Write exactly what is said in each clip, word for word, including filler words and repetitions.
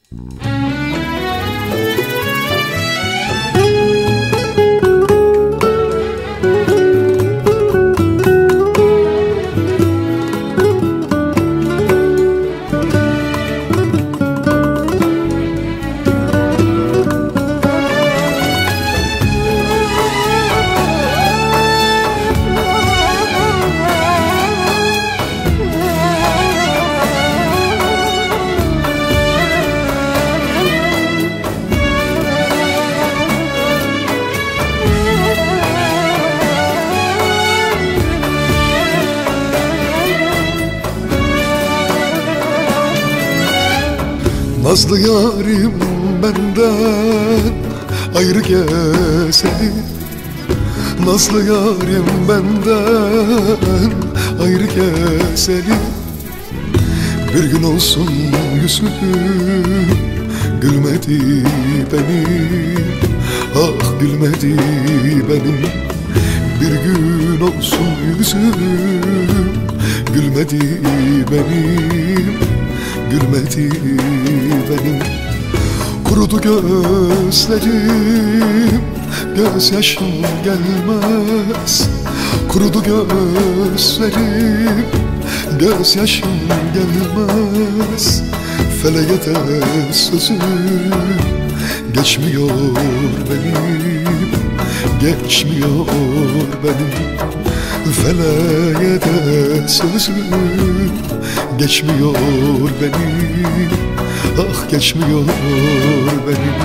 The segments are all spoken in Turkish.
Nazlı yarim benden ayrı gezeli, nazlı yarim benden ayrı gezeli. Bir gün olsun yüzüm gülmedi benim, ah gülmedi benim. Bir gün olsun yüzüm gülmedi benim, gülmedi benim. Kurudu gözlerim, gözyaşım gelmez. Kurudu gözlerim, gözyaşım gelmez. Feleğe de sözüm geçmiyor benim, geçmiyor benim. Feleğe de sözüm geçmiyor benim, ah geçmiyor benim.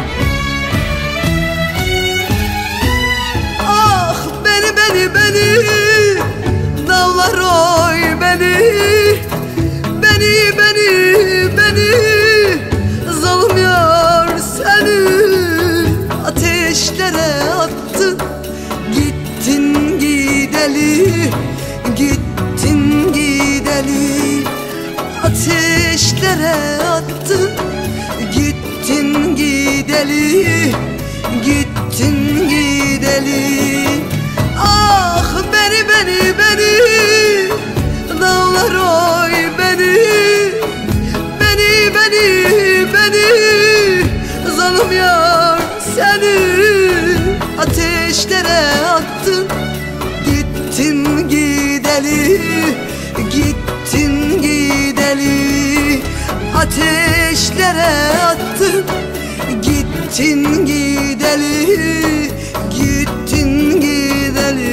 Ah beni beni beni, dağlar oy beni. Beni beni beni, zalim yar seni ateşlere attın. Gittin gideli, gittin gideli, ateşlere attın. Gittin gideli, gittin gideli. Ah beni beni beni, dağlar oy beni. Beni beni beni, zalim yar seni ateşlere attın. Gittin gideli, gittin gideli, ateşlere attın. Gittin gideli, gittin gideli.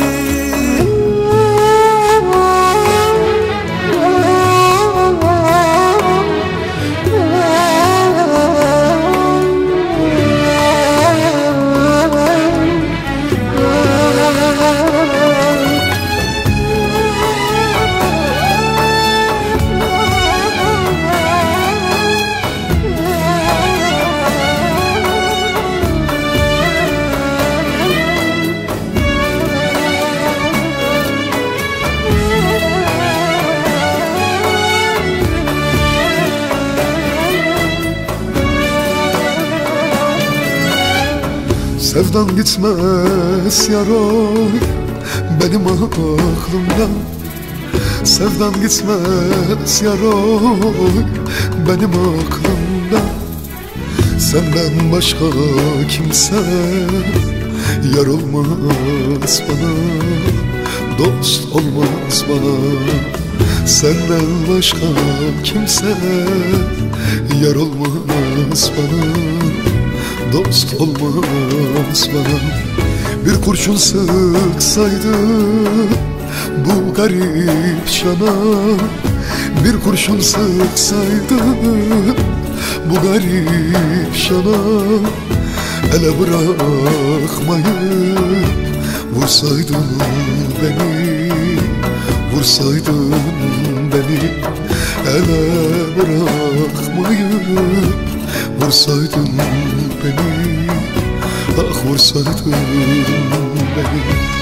Sevdan gitmez yaroy benim aklımdan. Sevdan gitmez yaroy benim aklımdan. Senden başka kimse yar olmaz bana, dost olmaz bana. Senden başka kimse yar olmaz bana, dost olmaz bana. Bir kurşun sıksaydı bu garip cana, bir kurşun sıksaydı bu garip cana. Ele bırakmayıp vursaydın beni, vursaydın beni. Ele bırakmayıp vursaydın beni, ah vursaydın beni.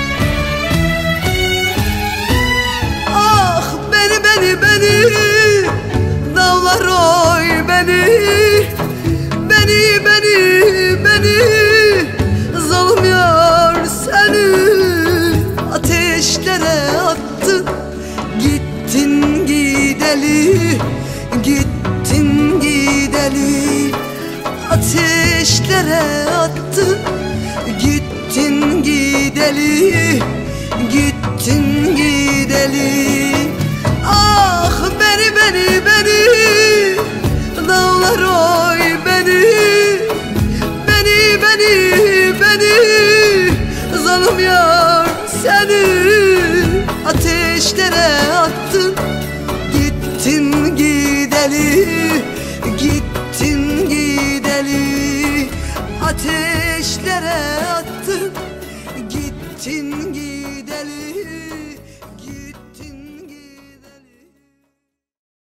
Ah beni beni beni, dağlar oy beni. Beni beni beni, zalim yar seni ateşlere attın. Gittin gideli, gittin gideli, ateşlere attın. Gittin gideli, gittin gideli. Ah beni beni beni, dağlar oy beni. Beni beni beni, zalim yar seni ateşlere attın. Gittin gideli, gittin gideli. Ateşlere attın, gittin gideli.